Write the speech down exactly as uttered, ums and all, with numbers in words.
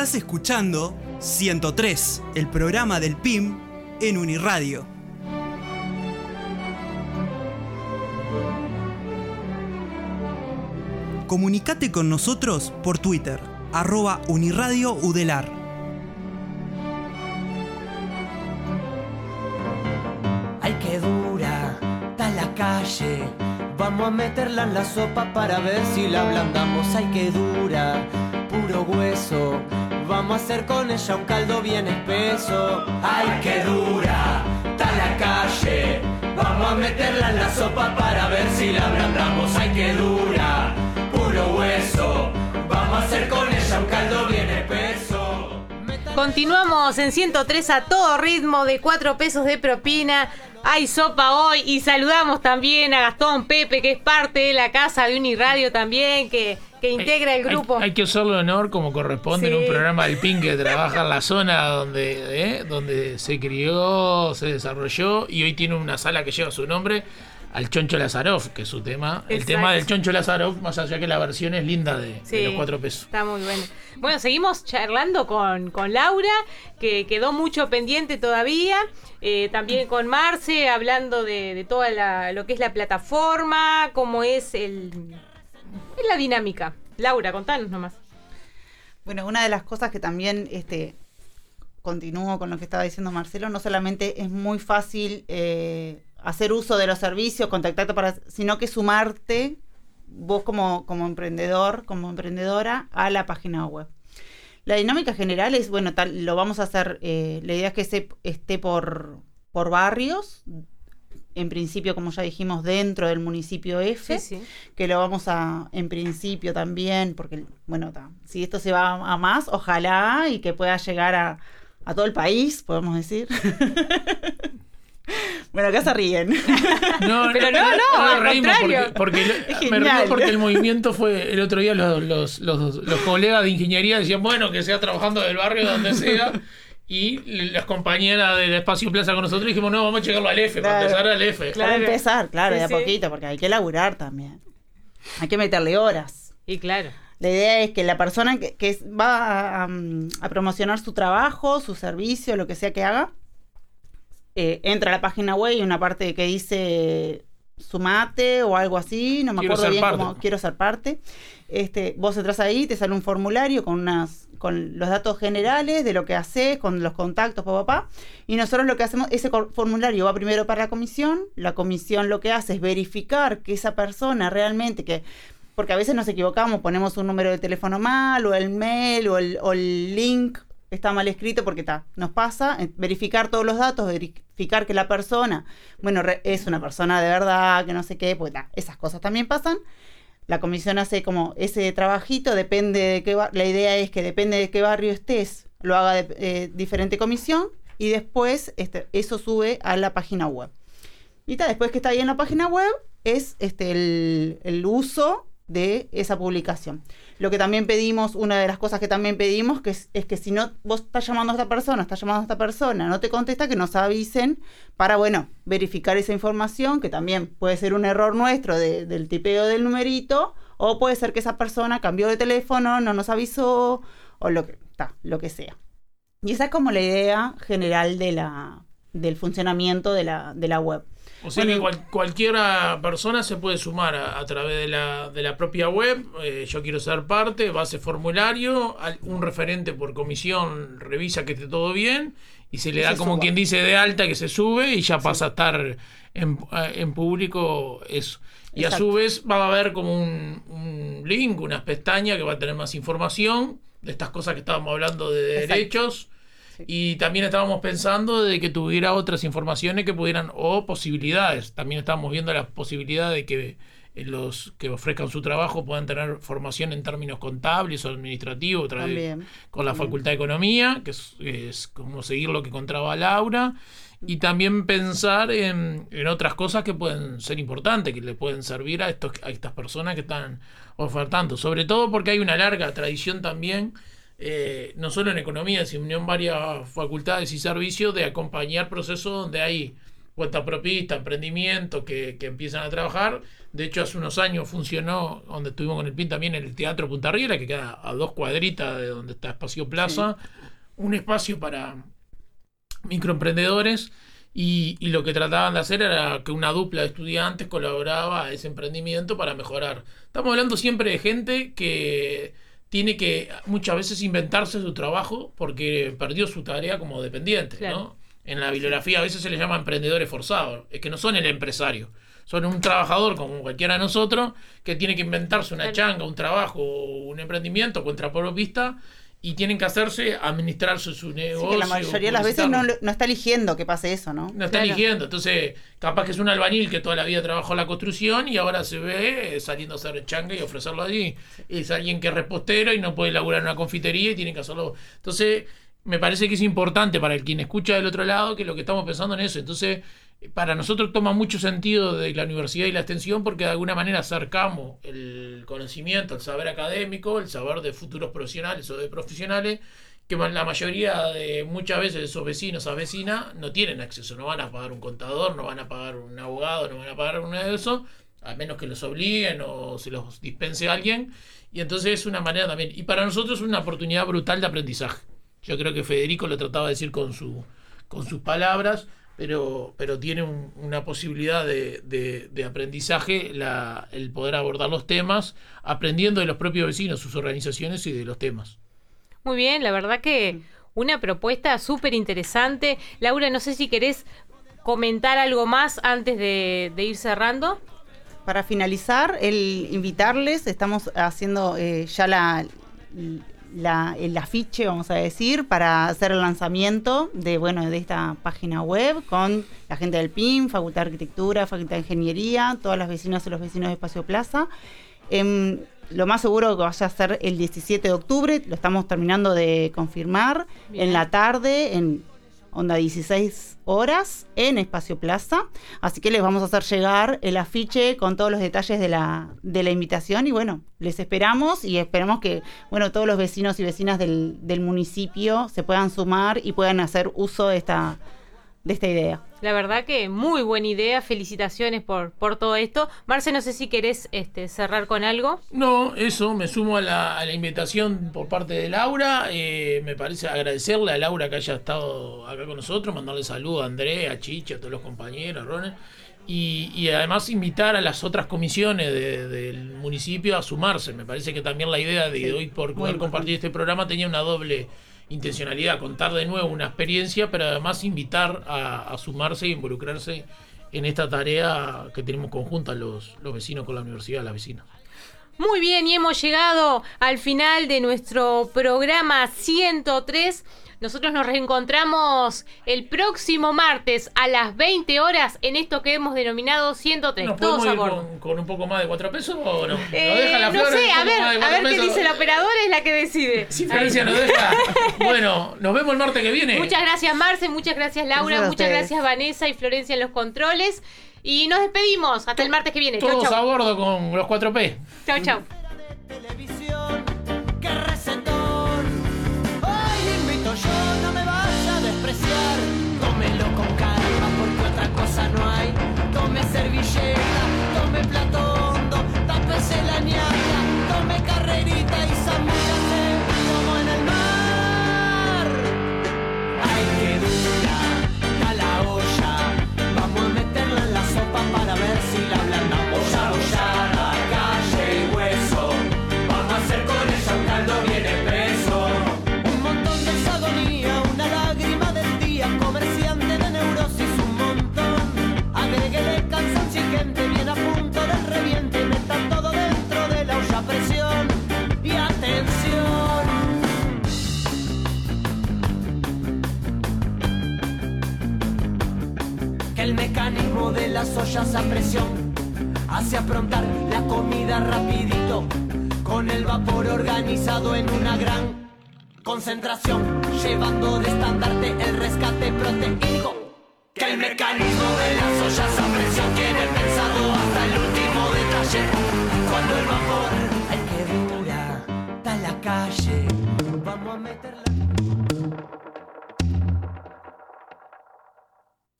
Estás escuchando ciento tres, el programa del P I M en Uniradio. Comunicate con nosotros por Twitter, arroba Uniradio Udelar. Ay, qué dura está la calle. Vamos a meterla en la sopa para ver si la ablandamos. Ay, qué dura, puro hueso. Vamos a hacer con ella un caldo bien espeso. Ay, qué dura está la calle. Vamos a meterla en la sopa para ver si la ablandamos. Ay, qué dura, puro hueso. Vamos a hacer con ella un caldo bien espeso. Continuamos en ciento tres a todo ritmo de cuatro pesos de propina. Hay sopa hoy y saludamos también a Gastón Pepe, que es parte de la casa de Uniradio también, que, que integra el grupo. Hay, hay que hacerle honor como corresponde, sí, en un programa del P I N que trabaja en la zona donde, eh, donde se crió, se desarrolló y hoy tiene una sala que lleva su nombre, al Choncho Lazarov, que es su tema. Exacto. El tema del Choncho Lazarov, más allá que la versión es linda de, sí, de los cuatro pesos. Está muy bueno. Bueno, seguimos charlando con, con Laura, que quedó mucho pendiente todavía. Eh, también con Marce, hablando de, de toda la, lo que es la plataforma, cómo es el es la dinámica. Laura, contanos nomás. Bueno, una de las cosas que también este continúo con lo que estaba diciendo Marcelo, no solamente es muy fácil eh, hacer uso de los servicios, contactarte para, sino que sumarte vos como, como emprendedor, como emprendedora a la página web. La dinámica general es, bueno, tal, lo vamos a hacer, eh, la idea es que se, esté por, por barrios, en principio, como ya dijimos, dentro del municipio F, sí, sí. que lo vamos a, en principio también, porque, bueno, ta, si esto se va a más, ojalá y que pueda llegar a, a todo el país, podemos decir. Bueno, acá se ríen. No, pero no, no, no al contrario. Porque, porque me río porque el movimiento fue, el otro día los, los, los, los colegas de ingeniería decían, bueno, que sea trabajando del barrio donde sea, y las compañeras del Espacio Plaza con nosotros dijimos, no, vamos a llegarlo al F, claro, para empezar al F. Claro, para empezar, claro, sí, de a sí. poquito, porque hay que laburar también. Hay que meterle horas. Y claro. La idea es que la persona que, que va a, a promocionar su trabajo, su servicio, lo que sea que haga, Eh, entra a la página web y una parte que dice sumate o algo así, no me quiero acuerdo bien parte. Cómo quiero ser parte. Este, vos entras ahí, te sale un formulario con unas con los datos generales de lo que haces, con los contactos, papá, papá, y nosotros lo que hacemos, ese formulario va primero para la comisión, la comisión lo que hace es verificar que esa persona realmente, que porque a veces nos equivocamos, ponemos un número de teléfono mal, o el mail, o el, o el link está mal escrito, porque ta, nos pasa, verificar todos los datos, verificar que la persona, bueno, re, es una persona de verdad, que no sé qué, pues ta, esas cosas también pasan. La comisión hace como ese trabajito, depende de qué bar- la idea es que depende de qué barrio estés, lo haga de eh, diferente comisión, y después este, eso sube a la página web. Y ta, después que está ahí en la página web, es este el, el uso de esa publicación. Lo que también pedimos, una de las cosas que también pedimos, que es, es que si no, vos estás llamando a esta persona, estás llamando a esta persona, no te contesta, que nos avisen para, bueno, verificar esa información, que también puede ser un error nuestro de, del tipeo del numerito, o puede ser que esa persona cambió de teléfono, no nos avisó, o lo que, ta, lo que sea. Y esa es como la idea general de la, del funcionamiento de la, de la web. O sea bueno, que cual, cualquier persona se puede sumar a, a través de la, de la propia web. Eh, yo quiero ser parte, va a ese formulario, un referente por comisión revisa que esté todo bien y se le y da se como suba. Quien dice de alta, que se sube y ya sí. pasa a estar en, en público eso. Y exacto. A su vez va a haber como un, un link, unas pestañas que va a tener más información de estas cosas que estábamos hablando de exacto. derechos. Sí. Y también estábamos pensando de que tuviera otras informaciones que pudieran, o posibilidades. También estábamos viendo la posibilidad de que los que ofrezcan su trabajo puedan tener formación en términos contables o administrativos, otra vez con la también. Facultad de Economía, que es, es como seguir lo que contaba Laura. Y también pensar en, en otras cosas que pueden ser importantes, que le pueden servir a, estos, a estas personas que están ofertando. Sobre todo porque hay una larga tradición también, Eh, no solo en economía, sino en varias facultades y servicios, de acompañar procesos donde hay cuentapropistas, emprendimientos que, que empiezan a trabajar. De hecho, hace unos años funcionó, donde estuvimos con el P I N también, en el Teatro Punta Riera, que queda a dos cuadritas de donde está Espacio Plaza, sí. Un espacio para microemprendedores, y, y lo que trataban de hacer era que una dupla de estudiantes colaboraba a ese emprendimiento para mejorar. Estamos hablando siempre de gente que tiene que muchas veces inventarse su trabajo porque perdió su tarea como dependiente, claro. ¿no? En la bibliografía a veces se les llama emprendedores forzados, es que no son el empresario, son un trabajador como cualquiera de nosotros que tiene que inventarse una changa, un trabajo, un emprendimiento contrapropista, y tienen que hacerse, administrarse su negocio. Sí, que la mayoría de las veces no, no está eligiendo que pase eso, ¿no? No está claro. eligiendo, entonces capaz que es un albañil que toda la vida trabajó en la construcción y ahora se ve saliendo a hacer changa y ofrecerlo allí. Es alguien que es repostero y no puede laburar en una confitería y tiene que hacerlo. Entonces, me parece que es importante para el quien escucha del otro lado que lo que estamos pensando en eso. Entonces, para nosotros toma mucho sentido de la universidad y la extensión porque de alguna manera acercamos el conocimiento, el saber académico, el saber de futuros profesionales o de profesionales que la mayoría de muchas veces esos vecinos, esas vecinas no tienen acceso, no van a pagar un contador, no van a pagar un abogado, no van a pagar uno de esos, a menos que los obliguen o se los dispense a alguien, y entonces es una manera también, y para nosotros es una oportunidad brutal de aprendizaje. Yo creo que Federico lo trataba de decir con su con sus palabras, pero pero tiene un, una posibilidad de, de, de aprendizaje, la, el poder abordar los temas, aprendiendo de los propios vecinos, sus organizaciones y de los temas. Muy bien, la verdad que una propuesta súper interesante. Laura, no sé si querés comentar algo más antes de, de ir cerrando. Para finalizar, el invitarles, estamos haciendo eh, ya la... La, el afiche, vamos a decir, para hacer el lanzamiento de bueno de esta página web con la gente del P I M, Facultad de Arquitectura, Facultad de Ingeniería, todas las vecinas y los vecinos de Espacio Plaza. Eh, lo más seguro que vaya a ser el diecisiete de octubre, lo estamos terminando de confirmar. Bien. En la tarde, en onda dieciséis horas, en Espacio Plaza. Así que les vamos a hacer llegar el afiche con todos los detalles de la, de la invitación y bueno, les esperamos y esperamos que bueno todos los vecinos y vecinas del, del municipio se puedan sumar y puedan hacer uso de esta, de esta idea. La verdad que muy buena idea, felicitaciones por, por todo esto. Marce, no sé si querés este, cerrar con algo. No, eso, me sumo a la, a la invitación por parte de Laura, eh, me parece agradecerle a Laura que haya estado acá con nosotros, mandarle saludos a André, a Chicha, a todos los compañeros, a Ronald, y, y además invitar a las otras comisiones de, del municipio a sumarse. Me parece que también la idea de sí, hoy por poder compartir este programa tenía una doble intencionalidad, contar de nuevo una experiencia, pero además invitar a, a sumarse y involucrarse en esta tarea que tenemos conjunta los, los vecinos con la universidad, las vecinas. Muy bien, y hemos llegado al final de nuestro programa ciento tres. Nosotros nos reencontramos el próximo martes a las veinte horas en esto que hemos denominado ciento tres. ¿Nos Todos podemos a ir bordo. Con, con un poco más de cuatro pesos o no? Eh, ¿Nos deja la flor? No sé, a ver, a ver qué dice la operadora, es la que decide. Si Florencia nos deja. Bueno, nos vemos el martes que viene. Muchas gracias, Marce, muchas gracias, Laura, Gracias muchas gracias, Vanessa y Florencia en los controles. Y nos despedimos hasta el martes que viene. Chau, Todos chau. a bordo con los cuatro P. Chau, chau. Televisión, qué recetón. Hoy invito yo, no me vas a despreciar. Tómelo con calma porque otra cosa no hay. Tome servilleta, tome plato hondo, tápese la ñata, tome carrerita y zambullase como en el mar. Ay, qué dura está la olla. Vamos a meterla en la sopa para ver si la ablandamos. Olla, olla, la calle y hueso. Vamos a hacer con ella un caldo bien espeso. Un montón de agonía, una lágrima del día. Comerciante de neurosis, un montón. Agréguele cansancio y gente bien a punto del reviente. Metan todo dentro de la olla a presión. Y atención. Que el mecanismo de las ollas a presión hace aprontar la comida rapidito, con el vapor organizado en una gran concentración, llevando de estandarte el rescate proteínico. Que el mecanismo de las ollas a presión quiere